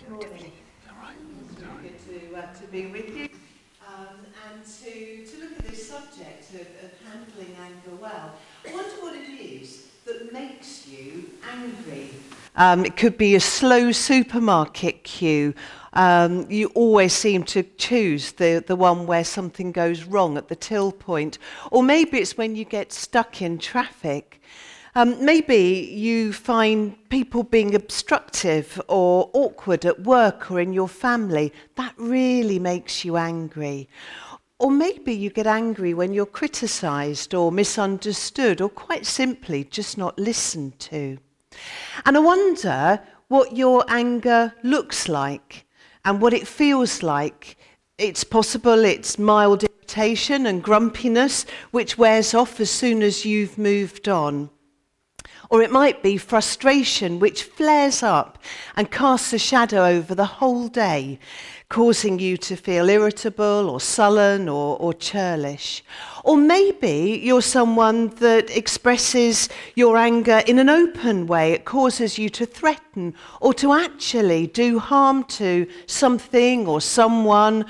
Morning. It's really good to be with you and to look at this subject of handling anger well. I wonder what it is that makes you angry. It could be a slow supermarket queue. You always seem to choose the one where something goes wrong at the till point. Or maybe it's when you get stuck in traffic. Maybe you find people being obstructive or awkward at work or in your family. That really makes you angry. Or maybe you get angry when you're criticised or misunderstood or quite simply just not listened to. And I wonder what your anger looks like and what it feels like. It's possible it's mild irritation and grumpiness, which wears off as soon as you've moved on. Or it might be frustration, which flares up and casts a shadow over the whole day, causing you to feel irritable or sullen or churlish. Or maybe you're someone that expresses your anger in an open way. It causes you to threaten or to actually do harm to something or someone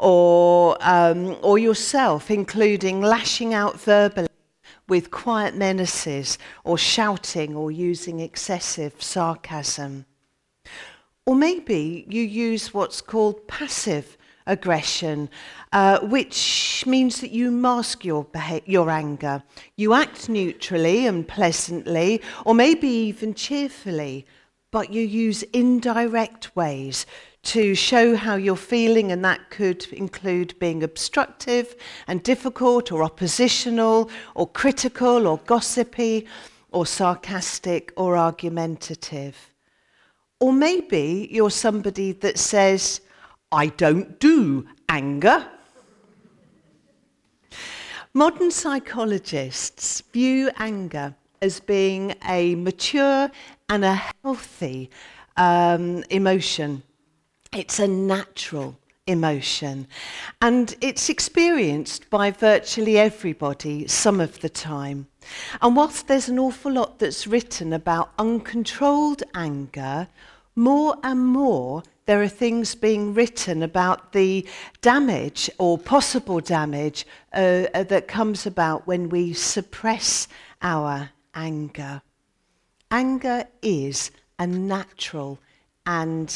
or yourself, including lashing out verbally with quiet menaces or shouting or using excessive sarcasm. Or maybe you use what's called passive aggression, which means that you mask your anger. You act neutrally and pleasantly, or maybe even cheerfully, but you use indirect ways to show how you're feeling, and that could include being obstructive and difficult or oppositional or critical or gossipy or sarcastic or argumentative. Or maybe you're somebody that says, I don't do anger. Modern psychologists view anger as being a mature and a healthy emotion. It's a natural emotion, and it's experienced by virtually everybody some of the time. And whilst there's an awful lot that's written about uncontrolled anger, more and more there are things being written about the damage or possible damage that comes about when we suppress our anger. Anger is a natural and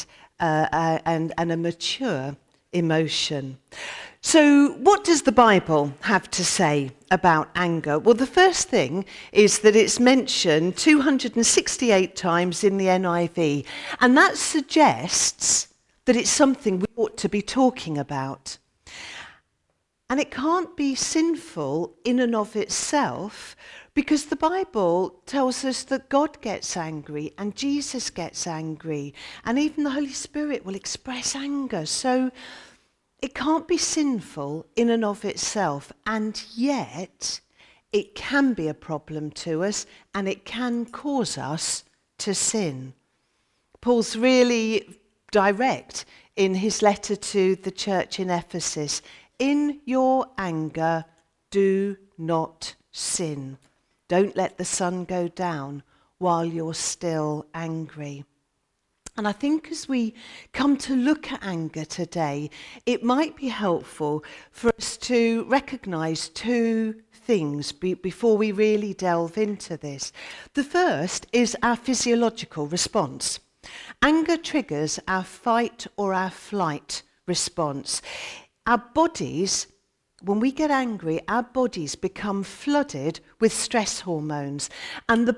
a mature emotion. So what does the Bible have to say about anger? Well, the first thing is that it's mentioned 268 times in the NIV, and that suggests that it's something we ought to be talking about. And it can't be sinful in and of itself, because the Bible tells us that God gets angry and Jesus gets angry, and even the Holy Spirit will express anger. So it can't be sinful in and of itself, and yet it can be a problem to us and it can cause us to sin. Paul's really direct in his letter to the church in Ephesus. In your anger, do not sin. Don't let the sun go down while you're still angry. And I think as we come to look at anger today, it might be helpful for us to recognise two things before we really delve into this. The first is our physiological response. Anger triggers our fight or our flight response. Our bodies, when we get angry, our bodies become flooded with stress hormones, and the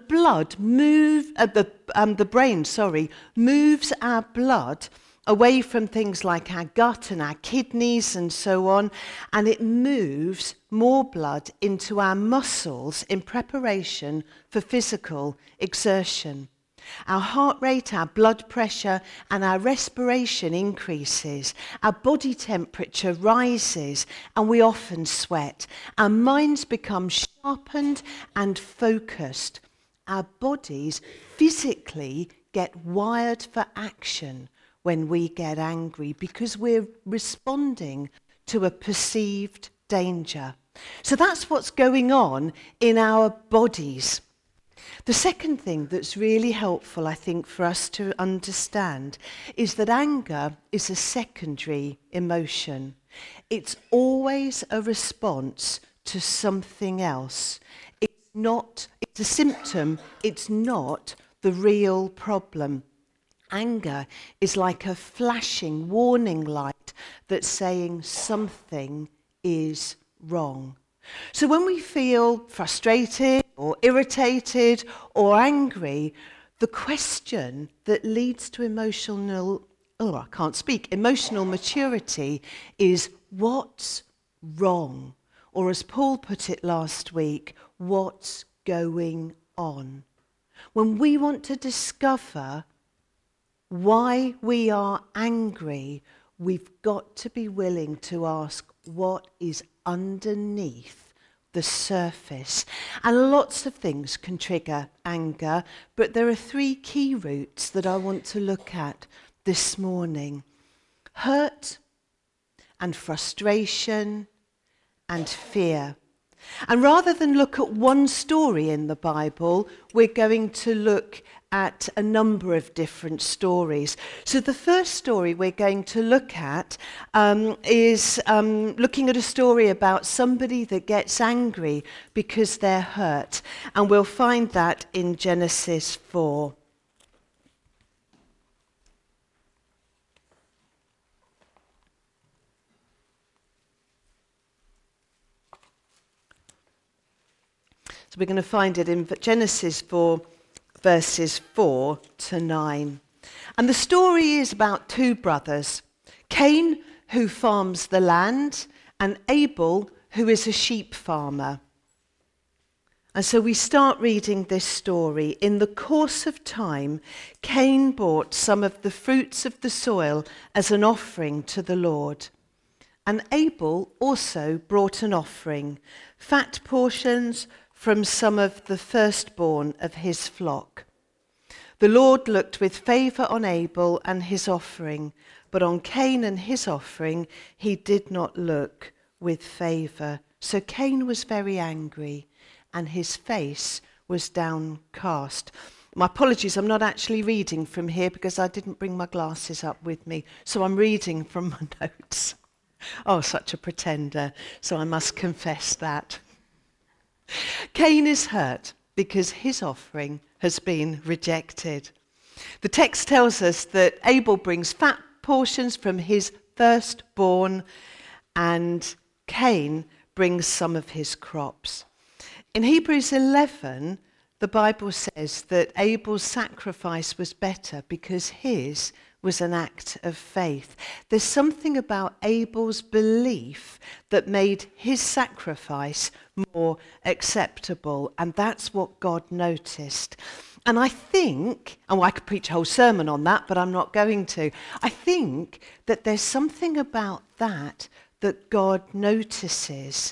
brain moves our blood away from things like our gut and our kidneys and so on, and it moves more blood into our muscles in preparation for physical exertion. Our heart rate, our blood pressure, and our respiration increases. Our body temperature rises, and we often sweat. Our minds become sharpened and focused. Our bodies physically get wired for action when we get angry because we're responding to a perceived danger. So that's what's going on in our bodies. The second thing that's really helpful, I think, for us to understand is that anger is a secondary emotion. It's always a response to something else. It's a symptom, it's not the real problem. Anger is like a flashing warning light that's saying something is wrong. So when we feel frustrated or irritated or angry, the question that leads to emotional maturity is, what's wrong? Or as Paul put it last week, what's going on? When we want to discover why we are angry, we've got to be willing to ask what is underneath the surface. And lots of things can trigger anger, but there are 3 key roots that I want to look at this morning: hurt and frustration and fear. And rather than look at one story in the Bible, we're going to look at a number of different stories. So the first story we're going to look at is looking at a story about somebody that gets angry because they're hurt. And we'll find that in Genesis 4. So we're going to find it in Genesis 4, verses 4 to 9. And the story is about 2 brothers, Cain, who farms the land, and Abel, who is a sheep farmer. And so we start reading this story. In the course of time, Cain brought some of the fruits of the soil as an offering to the Lord. And Abel also brought an offering, fat portions from some of the firstborn of his flock. The Lord looked with favour on Abel and his offering, but on Cain and his offering he did not look with favour. So Cain was very angry, and his face was downcast. My apologies, I'm not actually reading from here because I didn't bring my glasses up with me, so I'm reading from my notes. Oh, such a pretender, so I must confess that. Cain is hurt because his offering has been rejected. The text tells us that Abel brings fat portions from his firstborn, and Cain brings some of his crops. In Hebrews 11, the Bible says that Abel's sacrifice was better because his was an act of faith. There's something about Abel's belief that made his sacrifice more acceptable, and that's what God noticed. And I think, and I could preach a whole sermon on that, but I'm not going to. I think that there's something about that God notices.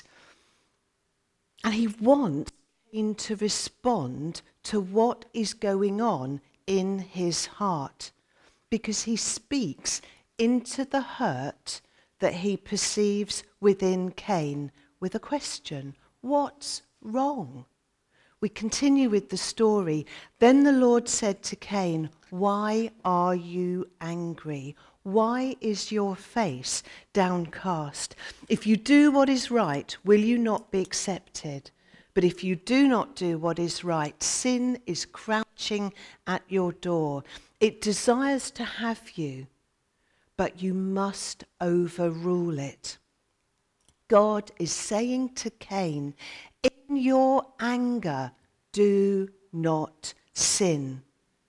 And he wants Cain to respond to what is going on in his heart, because he speaks into the hurt that he perceives within Cain with a question: what's wrong? We continue with the story. Then the Lord said to Cain, "Why are you angry? Why is your face downcast? If you do what is right, will you not be accepted? But if you do not do what is right, sin is crouching at your door. It desires to have you, but you must overrule it." God is saying to Cain, in your anger, do not sin.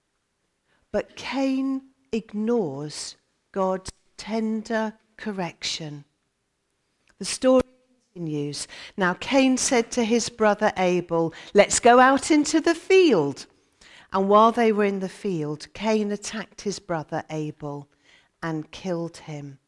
But Cain ignores God's tender correction. The story continues. Now Cain said to his brother Abel, "Let's go out into the field." And while they were in the field, Cain attacked his brother Abel and killed him.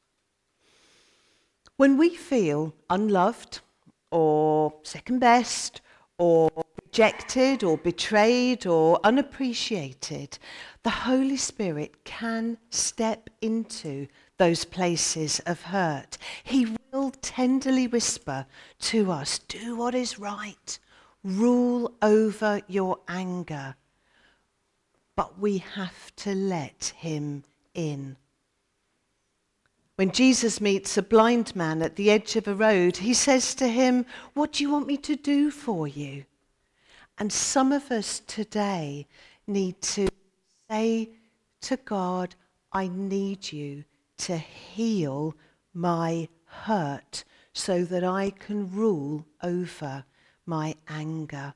When we feel unloved or second best or rejected or betrayed or unappreciated, the Holy Spirit can step into those places of hurt. He will tenderly whisper to us, do what is right, rule over your anger. But we have to let him in. When Jesus meets a blind man at the edge of a road, he says to him, "What do you want me to do for you?" And some of us today need to say to God, I need you to heal my hurt so that I can rule over my anger.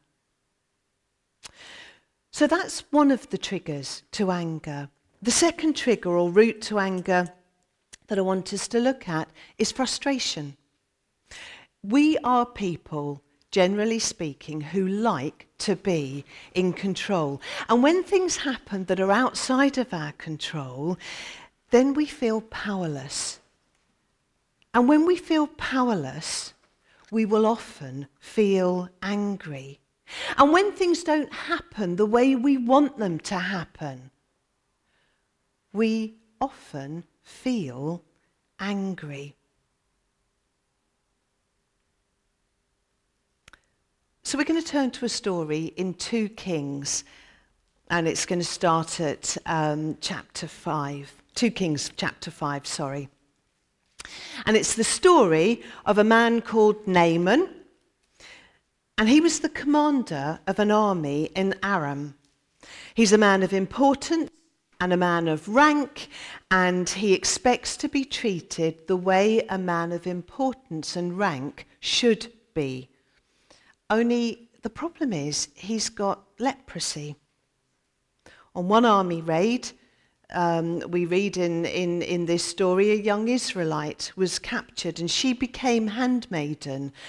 So that's one of the triggers to anger. The second trigger or route to anger that I want us to look at is frustration. We are people, generally speaking, who like to be in control. And when things happen that are outside of our control, then we feel powerless. And when we feel powerless, we will often feel angry. And when things don't happen the way we want them to happen, we often feel angry. So we're going to turn to a story in 2 Kings, and it's going to start at chapter 5. 2 Kings chapter 5, sorry. And it's the story of a man called Naaman, and he was the commander of an army in Aram. He's a man of importance and a man of rank, and he expects to be treated the way a man of importance and rank should be. Only the problem is he's got leprosy. On one army raid, we read in this story, a young Israelite was captured and she became handmaid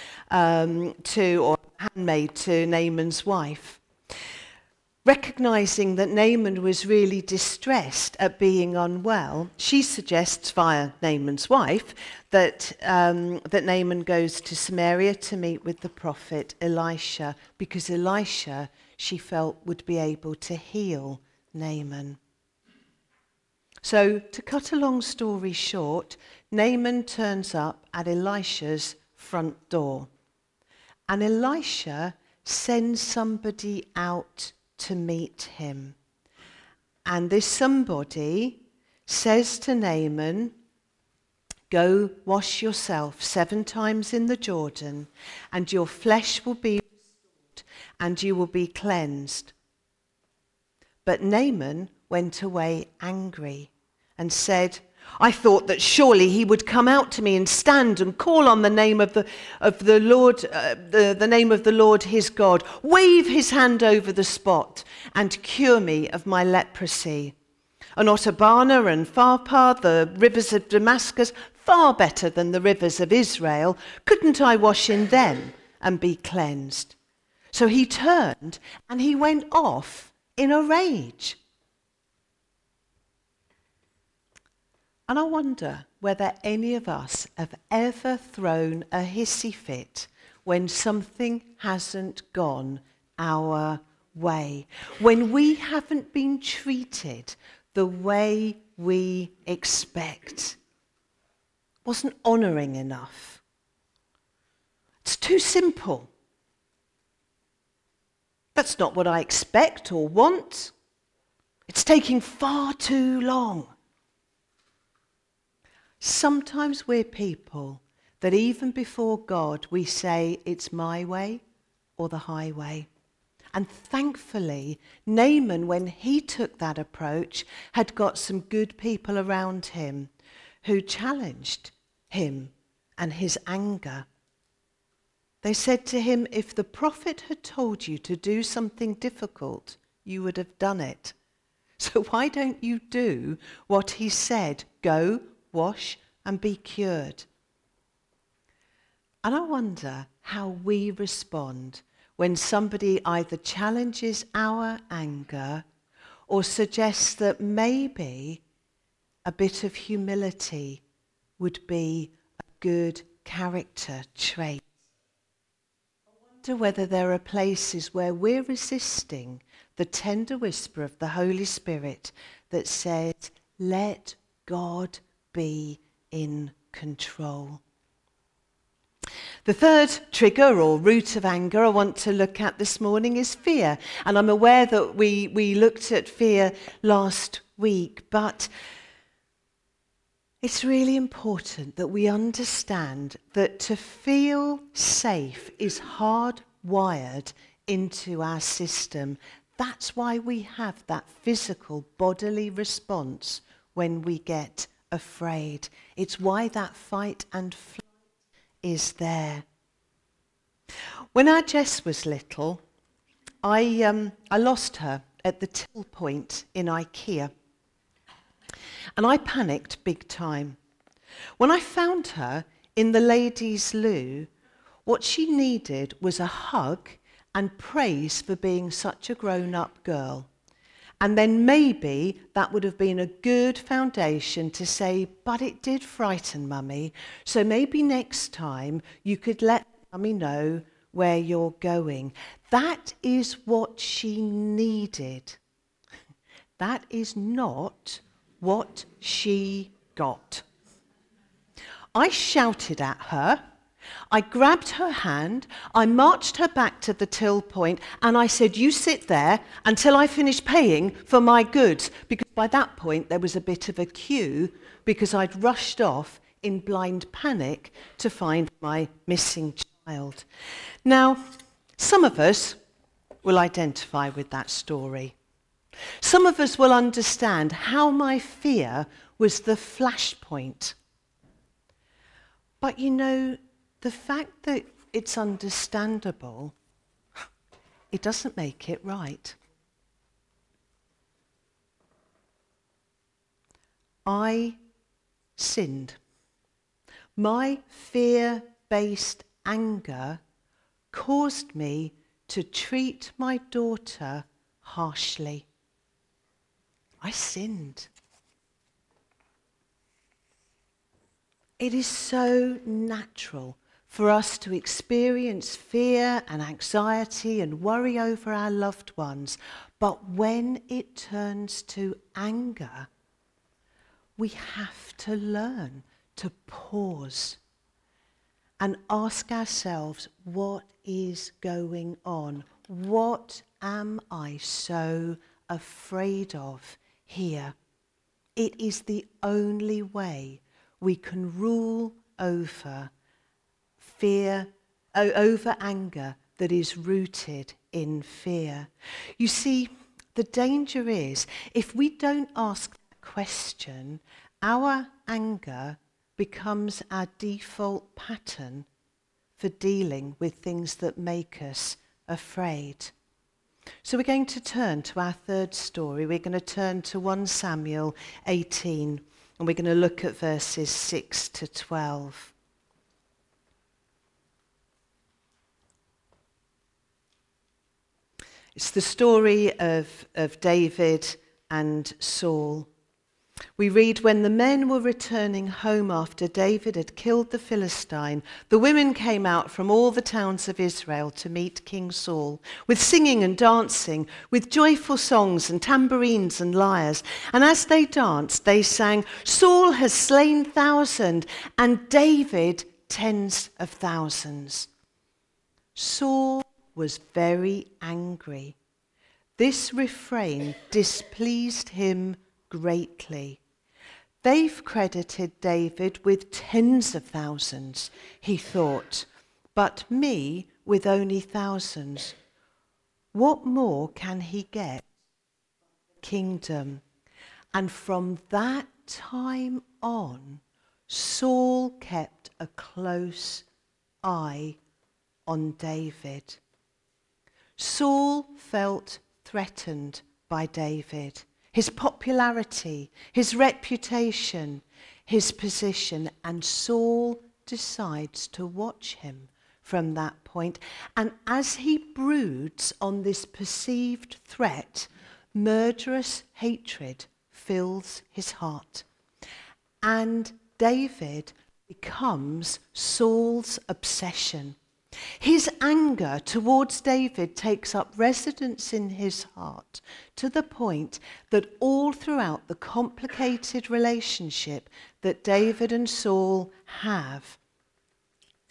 to Naaman's wife. Recognizing that Naaman was really distressed at being unwell, she suggests via Naaman's wife that Naaman goes to Samaria to meet with the prophet Elisha, because Elisha, she felt, would be able to heal Naaman. So, to cut a long story short, Naaman turns up at Elisha's front door. And Elisha sends somebody out to meet him. And this somebody says to Naaman, "Go wash yourself 7 times in the Jordan, and your flesh will be restored, and you will be cleansed." But Naaman went away angry and said, "I thought that surely he would come out to me and stand and call on the name of the Lord, the name of the Lord his God, wave his hand over the spot and cure me of my leprosy. Are not Abana and Pharpar, the rivers of Damascus, far better than the rivers of Israel? Couldn't I wash in them and be cleansed?" So he turned and he went off in a rage. And I wonder whether any of us have ever thrown a hissy fit when something hasn't gone our way, when we haven't been treated the way we expect. Wasn't honouring enough. It's too simple. That's not what I expect or want. It's taking far too long. Sometimes we're people that even before God we say it's my way or the highway. And thankfully, Naaman, when he took that approach, had got some good people around him who challenged him and his anger. They said to him, "If the prophet had told you to do something difficult, you would have done it. So why don't you do what he said? Go, wash, and be cured." And I wonder how we respond when somebody either challenges our anger or suggests that maybe a bit of humility would be a good character trait. I wonder whether there are places where we're resisting the tender whisper of the Holy Spirit that says, let God be in control. The third trigger or root of anger I want to look at this morning is fear. And I'm aware that we looked at fear last week, but it's really important that we understand that to feel safe is hardwired into our system. That's why we have that physical bodily response when we get afraid. It's why that fight and flight is there. When our Jess was little, I lost her at the till point in IKEA. And I panicked big time. When I found her in the ladies' loo, what she needed was a hug and praise for being such a grown-up girl. And then maybe that would have been a good foundation to say, but it did frighten Mummy, so maybe next time you could let Mummy know where you're going. That is what she needed. That is not what she got. I shouted at her. I grabbed her hand, I marched her back to the till point, and I said, you sit there until I finish paying for my goods. Because by that point, there was a bit of a queue because I'd rushed off in blind panic to find my missing child. Now, some of us will identify with that story. Some of us will understand how my fear was the flashpoint. But you know, the fact that it's understandable, it doesn't make it right. I sinned. My fear-based anger caused me to treat my daughter harshly. I sinned. It is so natural for us to experience fear and anxiety and worry over our loved ones. But when it turns to anger, we have to learn to pause and ask ourselves, what is going on? What am I so afraid of here? It is the only way we can rule over fear, over anger that is rooted in fear. You see, the danger is if we don't ask that question, our anger becomes our default pattern for dealing with things that make us afraid. So we're going to turn to our third story. We're going to turn to 1 Samuel 18, and we're going to look at verses 6 to 12. It's the story of David and Saul. We read, when the men were returning home after David had killed the Philistine, the women came out from all the towns of Israel to meet King Saul, with singing and dancing, with joyful songs and tambourines and lyres. And as they danced, they sang, Saul has slain 1,000 and David tens of thousands. Saul was very angry. This refrain displeased him greatly. They've credited David with tens of thousands, he thought, but me with only thousands. What more can he get? Kingdom. And from that time on, Saul kept a close eye on David. Saul felt threatened by David, his popularity, his reputation, his position, and Saul decides to watch him from that point. And as he broods on this perceived threat, murderous hatred fills his heart. And David becomes Saul's obsession. His anger towards David takes up residence in his heart to the point that all throughout the complicated relationship that David and Saul have,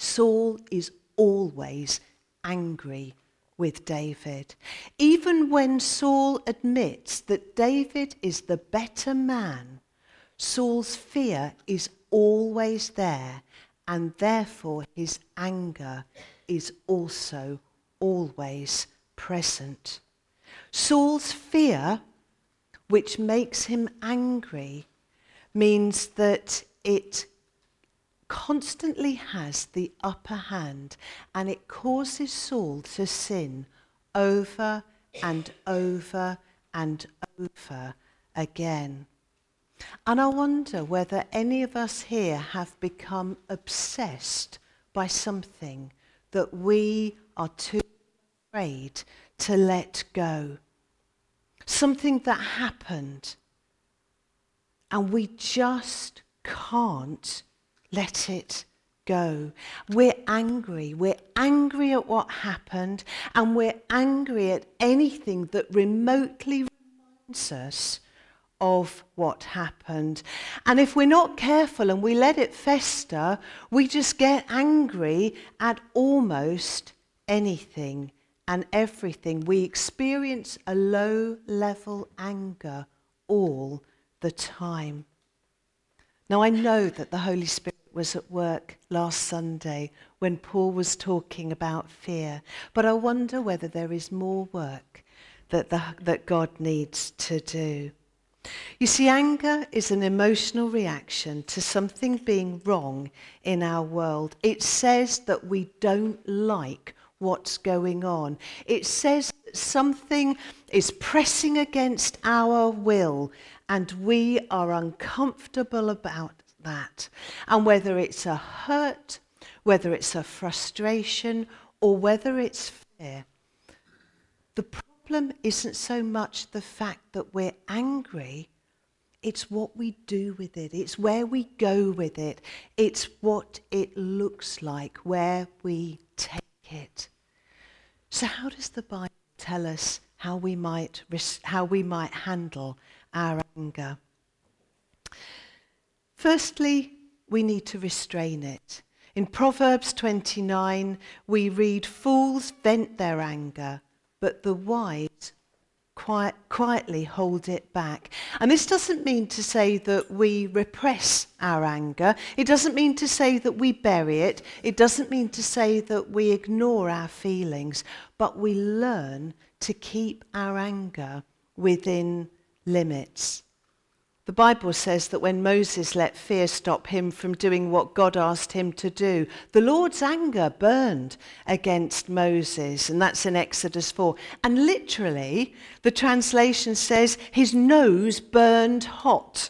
Saul is always angry with David. Even when Saul admits that David is the better man, Saul's fear is always there, and therefore his anger is also always present. Saul's fear, which makes him angry, means that it constantly has the upper hand, and it causes Saul to sin over and over and over again. And I wonder whether any of us here have become obsessed by something that we are too afraid to let go. Something that happened and we just can't let it go. We're angry. We're angry at what happened, and we're angry at anything that remotely reminds us of what happened. And if we're not careful and we let it fester, we just get angry at almost anything and everything. We experience a low-level anger all the time. Now, I know that the Holy Spirit was at work last Sunday when Paul was talking about fear, but I wonder whether there is more work that God needs to do. You see, anger is an emotional reaction to something being wrong in our world. It says that we don't like what's going on. It says that something is pressing against our will, and we are uncomfortable about that. And whether it's a hurt, whether it's a frustration, or whether it's fear, the problem isn't so much the fact that we're angry, it's what we do with it. It's where we go with it. It's what it looks like, where we take it. So how does the Bible tell us how we might handle our anger? Firstly, we need to restrain it. In Proverbs 29, we read, "Fools vent their anger, but the wise quietly hold it back." And this doesn't mean to say that we repress our anger. It doesn't mean to say that we bury it. It doesn't mean to say that we ignore our feelings, but we learn to keep our anger within limits. The Bible says that when Moses let fear stop him from doing what God asked him to do, the Lord's anger burned against Moses, and that's in Exodus 4. And literally, the translation says his nose burned hot.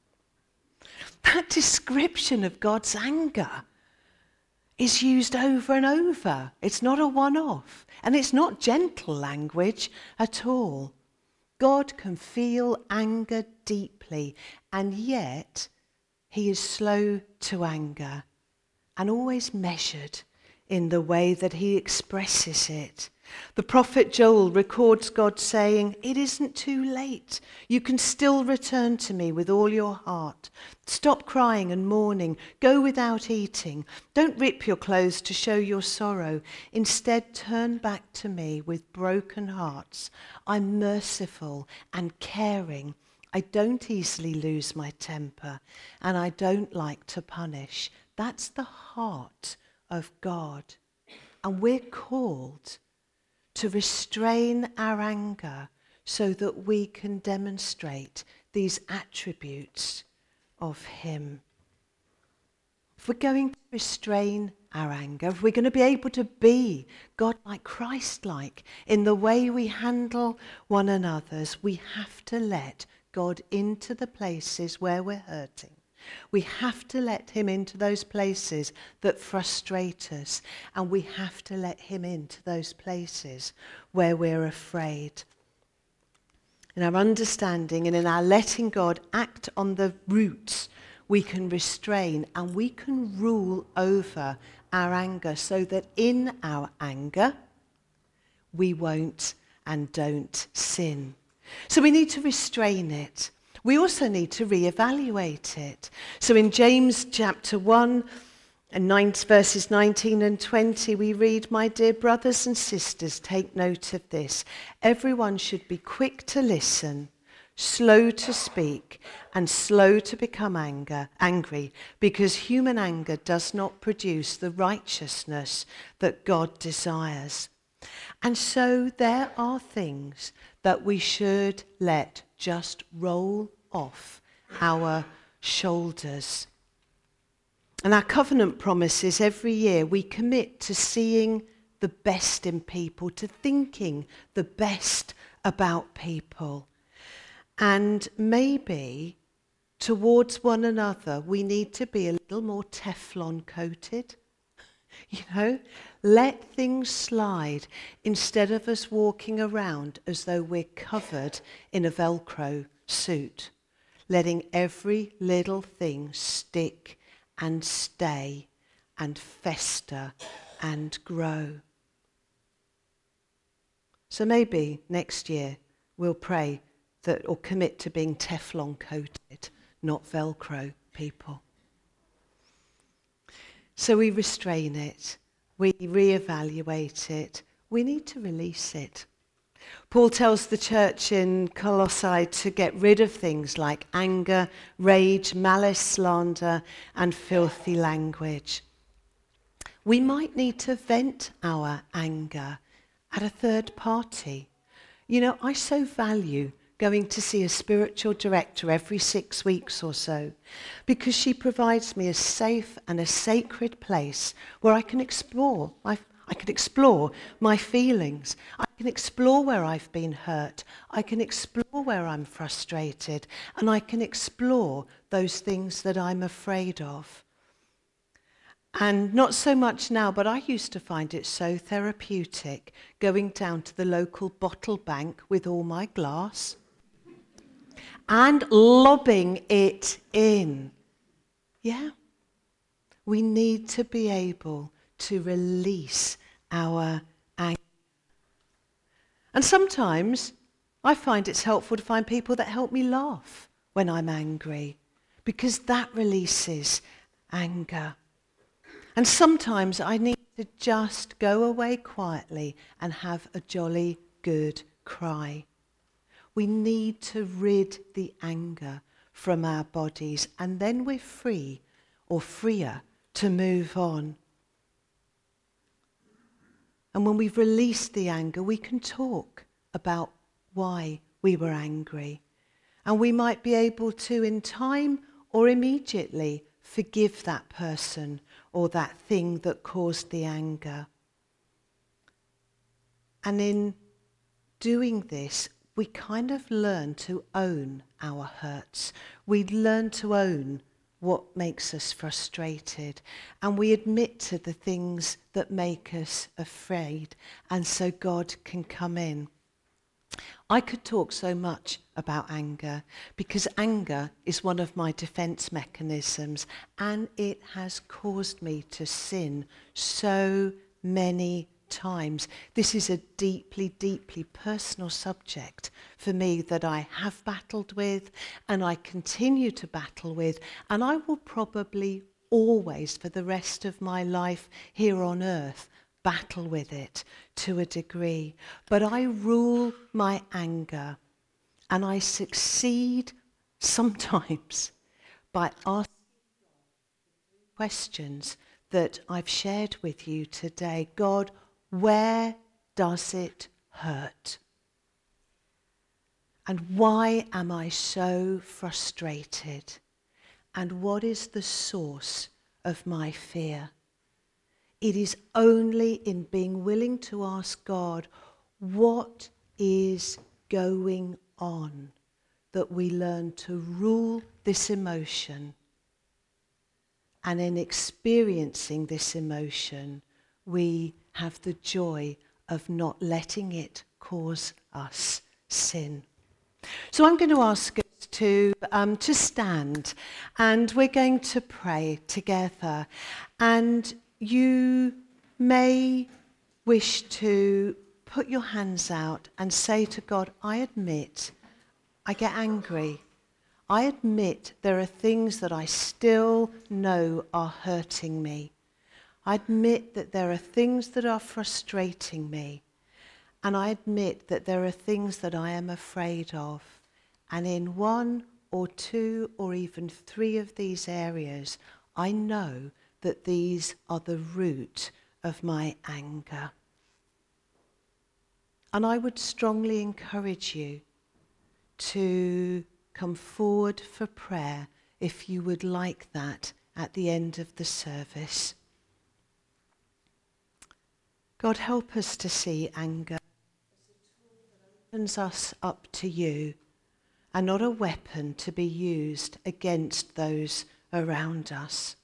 That description of God's anger is used over and over. It's not a one-off, and it's not gentle language at all. God can feel anger deeply, and yet he is slow to anger and always measured in the way that he expresses it. The prophet Joel records God saying, "It isn't too late. You can still return to me with all your heart. Stop crying and mourning. Go without eating. Don't rip your clothes to show your sorrow. Instead, turn back to me with broken hearts. I'm merciful and caring. I don't easily lose my temper, and I don't like to punish." That's the heart of God. And we're called to restrain our anger so that we can demonstrate these attributes of him. If we're going to restrain our anger, if we're going to be able to be God-like, Christ-like in the way we handle one another's, we have to let God into the places where we're hurting. We have to let him into those places that frustrate us, and we have to let him into those places where we're afraid. In our understanding and in our letting God act on the roots, we can restrain and we can rule over our anger so that in our anger, we won't and don't sin. So we need to restrain it. We also need to reevaluate it. So in James chapter 1, In verses 19 and 20, we read, "My dear brothers and sisters, take note of this. Everyone should be quick to listen, slow to speak, and slow to become angry, because human anger does not produce the righteousness that God desires." And so there are things that we should let just roll off our shoulders. And our covenant promise is every year we commit to seeing the best in people, to thinking the best about people. And maybe towards one another, we need to be a little more Teflon coated. Let things slide instead of us walking around as though we're covered in a Velcro suit, letting every little thing stick and stay and fester and grow. So maybe next year we'll pray that, or commit to being Teflon coated, not Velcro people. So we restrain it, we reevaluate it, we need to release it. Paul tells the church in Colossae to get rid of things like anger, rage, malice, slander, and filthy language. We might need to vent our anger at a third party. I so value going to see a spiritual director every 6 weeks or so, because she provides me a safe and a sacred place where I can explore my feelings. I can explore where I've been hurt. I can explore where I'm frustrated. And I can explore those things that I'm afraid of. And not so much now, but I used to find it so therapeutic going down to the local bottle bank with all my glass and lobbing it in. Yeah. We need to be able to release our anger. And sometimes I find it's helpful to find people that help me laugh when I'm angry, because that releases anger. And sometimes I need to just go away quietly and have a jolly good cry. We need to rid the anger from our bodies, and then we're free or freer to move on. And when we've released the anger, we can talk about why we were angry. And we might be able to, in time or immediately, forgive that person or that thing that caused the anger. And in doing this, we kind of learn to own our hurts. We learn to own what makes us frustrated. And we admit to the things that make us afraid. And so God can come in. I could talk so much about anger, because anger is one of my defense mechanisms, and it has caused me to sin so many times. This is a deeply, deeply personal subject for me that I have battled with, and I continue to battle with, and I will probably always, for the rest of my life here on earth, battle with it to a degree. But I rule my anger, and I succeed sometimes by asking questions that I've shared with you today. God, where does it hurt? And why am I so frustrated? And what is the source of my fear? It is only in being willing to ask God, what is going on, that we learn to rule this emotion. And in experiencing this emotion, we have the joy of not letting it cause us sin. So I'm going to ask us to stand, and we're going to pray together. And you may wish to put your hands out and say to God, I admit I get angry. I admit there are things that I still know are hurting me. I admit that there are things that are frustrating me. And I admit that there are things that I am afraid of. And in one or two or even three of these areas, I know that these are the root of my anger. And I would strongly encourage you to come forward for prayer if you would like that at the end of the service. God, help us to see anger opens us up to you and not a weapon to be used against those around us.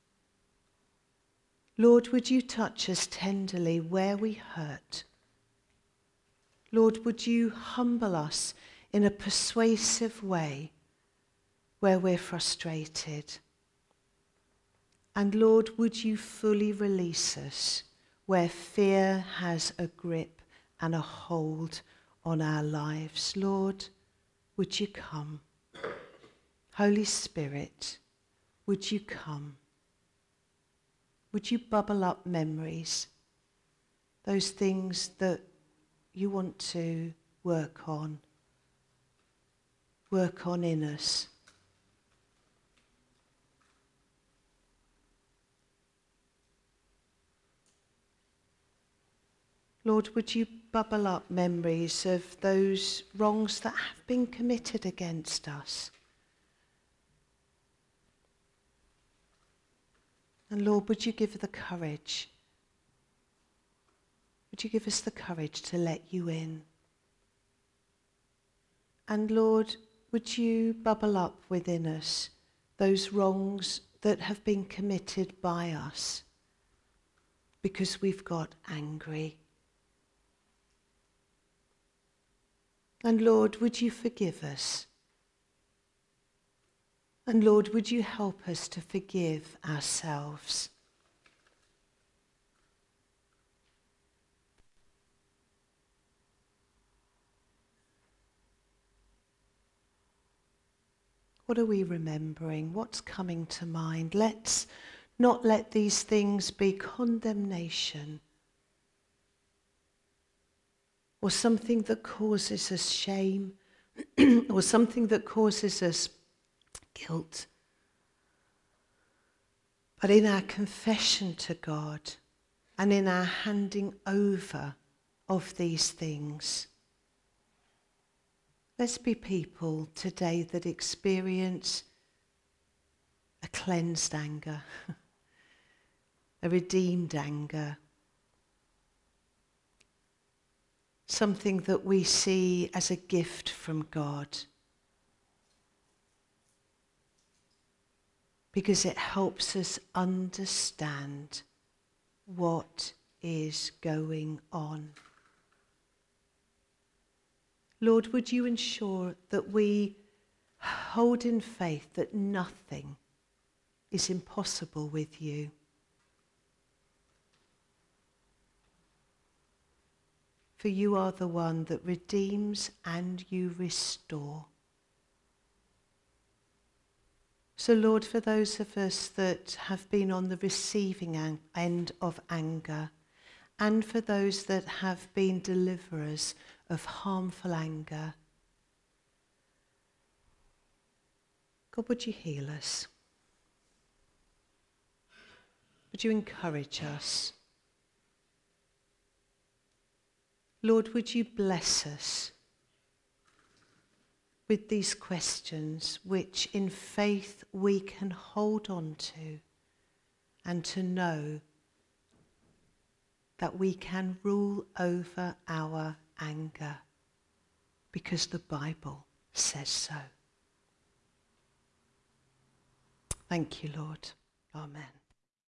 Lord, would you touch us tenderly where we hurt? Lord, would you humble us in a persuasive way where we're frustrated? And Lord, would you fully release us where fear has a grip and a hold on our lives? Lord, would you come? Holy Spirit, would you come? Would you bubble up memories, those things that you want to work on in us? Lord, would you bubble up memories of those wrongs that have been committed against us? And Lord, would you give the courage? Would you give us the courage to let you in? And Lord, would you bubble up within us those wrongs that have been committed by us because we've got angry? And Lord, would you forgive us? And Lord, would you help us to forgive ourselves? What are we remembering? What's coming to mind? Let's not let these things be condemnation or something that causes us shame or something that causes us guilt. But in our confession to God and in our handing over of these things, let's be people today that experience a cleansed anger, a redeemed anger, something that we see as a gift from God, because it helps us understand what is going on. Lord, would you ensure that we hold in faith that nothing is impossible with you? For you are the one that redeems and you restore. So Lord, for those of us that have been on the receiving end of anger, and for those that have been deliverers of harmful anger, God, would you heal us? Would you encourage us? Lord, would you bless us with these questions which in faith we can hold on to and to know that we can rule over our anger because the Bible says so. Thank you, Lord. Amen.